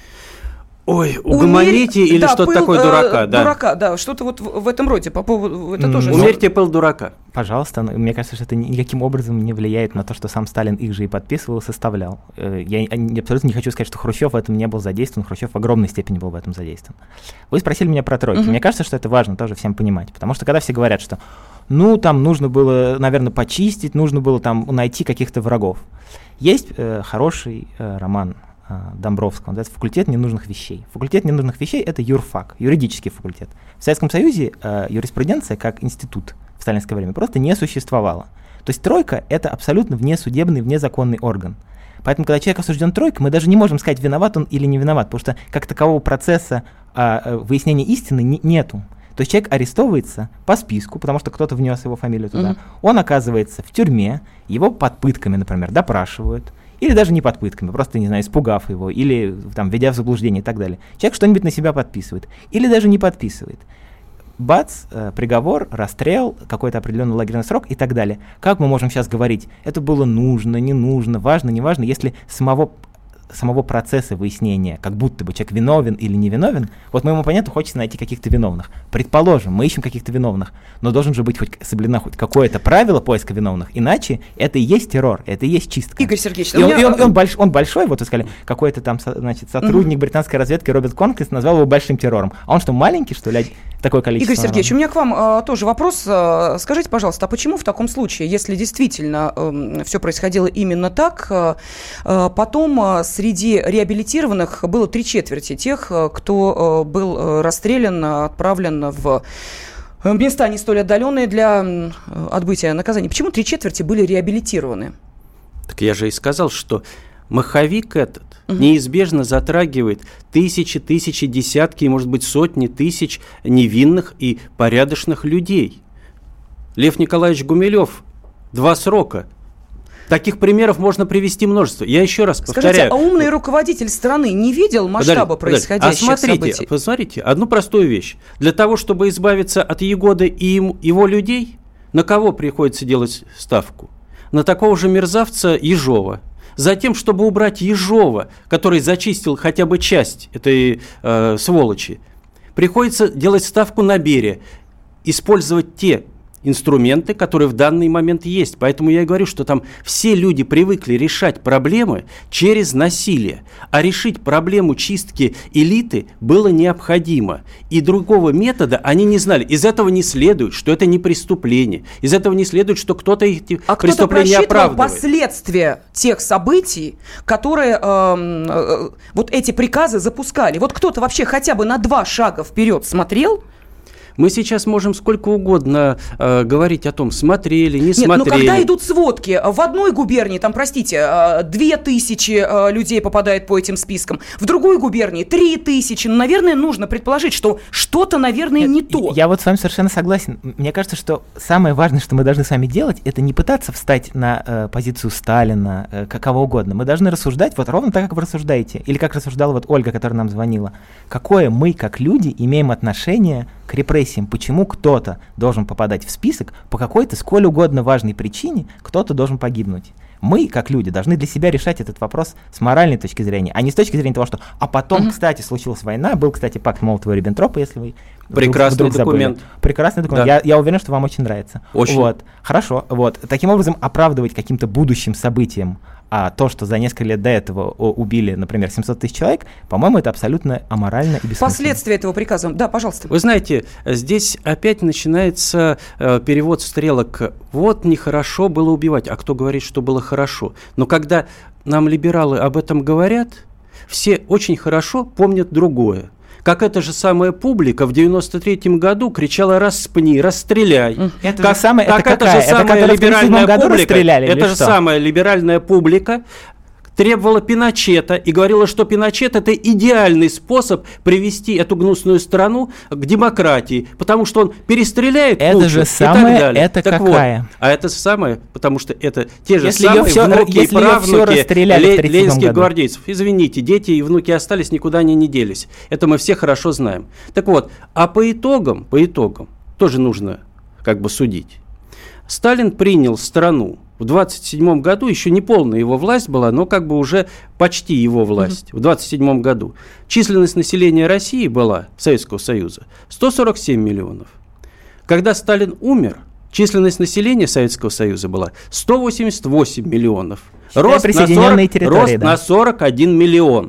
Ой, угомоните Умерь... или да, что-то пыл, такое дурака, э, да. Дурака, да, что-то вот в, в этом роде, по поводу, это mm. тоже... Умерьте пыл дурака. Пожалуйста, мне кажется, что это никаким образом не влияет на то, что сам Сталин их же и подписывал, и составлял. Я абсолютно не хочу сказать, что Хрущев в этом не был задействован, Хрущев в огромной степени был в этом задействован. Вы спросили меня про тройки. Mm-hmm. Мне кажется, что это важно тоже всем понимать, потому что когда все говорят, что ну, там нужно было, наверное, почистить, нужно было там найти каких-то врагов. Есть э, хороший э, роман Домбровского, он называется «Факультет ненужных вещей». Факультет ненужных вещей – это юрфак, юридический факультет. В Советском Союзе э, юриспруденция как институт в сталинское время просто не существовала. То есть тройка – это абсолютно внесудебный, внезаконный орган. Поэтому, когда человек осужден тройкой, мы даже не можем сказать, виноват он или не виноват, потому что как такового процесса э, выяснения истины не, нету. То есть человек арестовывается по списку, потому что кто-то внес его фамилию туда. Mm-hmm. Он оказывается в тюрьме, его под пытками, например, допрашивают. Или даже не под пытками, просто, не знаю, испугав его, или там, введя в заблуждение и так далее. Человек что-нибудь на себя подписывает, или даже не подписывает. Бац, э, приговор, расстрел, какой-то определенный лагерный срок и так далее. Как мы можем сейчас говорить, это было нужно, не нужно, важно, не важно, если самого, самого процесса выяснения, как будто бы человек виновен или не виновен, вот моему оппоненту хочется найти каких-то виновных. Предположим, мы ищем каких-то виновных, но должен же быть хоть соблюдено хоть какое-то правило поиска виновных, иначе это и есть террор, это и есть чистка. Игорь Сергеевич, и он, меня... и он, и он, больш, он большой, вот вы сказали, какой-то там, значит, сотрудник mm-hmm. британской разведки Роберт Конкрис назвал его большим террором. А он что, маленький, что ли, такое количество? Игорь Сергеевич, у меня к вам а, тоже вопрос. А, скажите, пожалуйста, а почему в таком случае, если действительно а, все происходило именно так, а, а, потом а, среди реабилитированных было три четверти тех, кто а, был расстрелян, отправлен в места не столь отдаленные для отбытия наказания. Почему три четверти были реабилитированы? Так я же и сказал, что маховик этот угу. неизбежно затрагивает тысячи, тысячи, десятки, может быть, сотни тысяч невинных и порядочных людей. Лев Николаевич Гумилев, два срока. Таких примеров можно привести множество. Я еще раз повторяю. Скажите, а умный руководитель страны не видел масштаба подожди, происходящих подожди. А смотрите, событий? Посмотрите, одну простую вещь. Для того, чтобы избавиться от Егоды и ему, его людей, на кого приходится делать ставку? На такого же мерзавца Ежова. за тем, чтобы убрать Ежова, который зачистил хотя бы часть этой э, сволочи, приходится делать ставку на Берия, использовать те инструменты, которые в данный момент есть. Поэтому я и говорю, что там все люди привыкли решать проблемы через насилие. А решить проблему чистки элиты было необходимо. И другого метода они не знали. Из этого не следует, что это не преступление. Из этого не следует, что кто-то их а преступления кто-то оправдывает. Последствия тех событий, которые э, э, вот эти приказы запускали. Вот кто-то вообще хотя бы на два шага вперед смотрел? Мы сейчас можем сколько угодно э, говорить о том, смотрели, не Нет, смотрели. но когда идут сводки, в одной губернии, там, простите, две тысячи э, людей попадает по этим спискам, в другой губернии три тысячи, ну, наверное, нужно предположить, что что-то, наверное, Нет, не то. Я вот с вами совершенно согласен. Мне кажется, что самое важное, что мы должны с вами делать, это не пытаться встать на э, позицию Сталина, э, кого угодно. Мы должны рассуждать вот ровно так, как вы рассуждаете. Или как рассуждала вот Ольга, которая нам звонила. Какое мы, как люди, имеем отношение к репрессиям, почему кто-то должен попадать в список, по какой-то сколь угодно важной причине кто-то должен погибнуть. Мы, как люди, должны для себя решать этот вопрос с моральной точки зрения, а не с точки зрения того, что «а потом, mm-hmm. кстати, случилась война, был, кстати, пакт Молотова-Риббентропа», если вы Прекрасный вдруг документ. Забыли. Прекрасный документ. Да. Я, я уверен, что вам очень нравится. Очень. Вот. Хорошо. Вот. Таким образом, оправдывать каким-то будущим событием а то, что за несколько лет до этого убили, например, семьсот тысяч человек, по-моему, это абсолютно аморально и бессмысленно. Последствия этого приказа. Да, пожалуйста. Вы знаете, здесь опять начинается э, перевод стрелок. Вот нехорошо было убивать. А кто говорит, что было хорошо? Но когда нам либералы об этом говорят, все очень хорошо помнят другое. Как эта же самая публика в девяносто третьем году кричала «распни, расстреляй». Это как, же самая, как это это какая? же самая это либеральная году публика, это же что? самая либеральная публика требовала Пиночета и говорила, что Пиночет – это идеальный способ привести эту гнусную страну к демократии, потому что он перестреляет это кучу же и самое, так далее. Это так какая? Вот, а это самое, потому что это те же если самые все, внуки и правнуки ле- ленинских году. гвардейцев. Извините, дети и внуки остались, никуда они не делись. Это мы все хорошо знаем. Так вот, а по итогам, по итогам тоже нужно как бы судить. Сталин принял страну в двадцать седьмом году, еще не полная его власть была, но как бы уже почти его власть, mm-hmm. в двадцать седьмом году. Численность населения России была, Советского Союза, сто сорок семь миллионов. Когда Сталин умер, численность населения Советского Союза была сто восемьдесят восемь миллионов. Рост, на сорок, рост да. на сорок один миллион.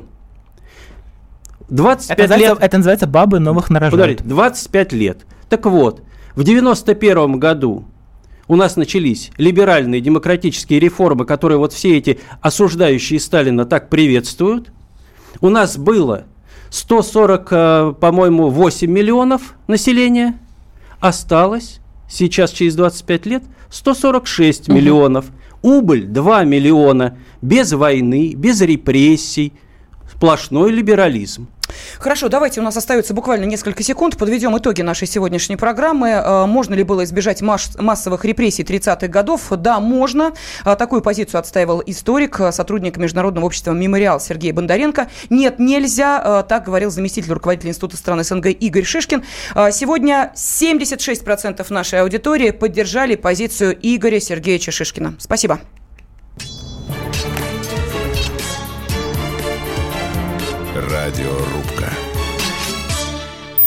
двадцать пять это, лет... это называется бабы новых нарожают. Подождите, двадцать пять лет. Так вот, в девяносто первом году у нас начались либеральные демократические реформы, которые вот все эти осуждающие Сталина так приветствуют. У нас было сто сорок, по-моему, восемь миллионов населения. Осталось сейчас, через двадцать пять лет, сто сорок шесть угу. миллионов. Убыль два миллиона. Без войны, без репрессий. Сплошной либерализм. Хорошо, давайте, у нас остается буквально несколько секунд. Подведем итоги нашей сегодняшней программы. Можно ли было избежать масс- массовых репрессий тридцатых годов? Да, можно. Такую позицию отстаивал историк, сотрудник Международного общества «Мемориал» Сергей Бондаренко. Нет, нельзя. Так говорил заместитель руководителя Института стран СНГ Игорь Шишкин. Сегодня семьдесят шесть процентов нашей аудитории поддержали позицию Игоря Сергеевича Шишкина. Спасибо. Радиорубка.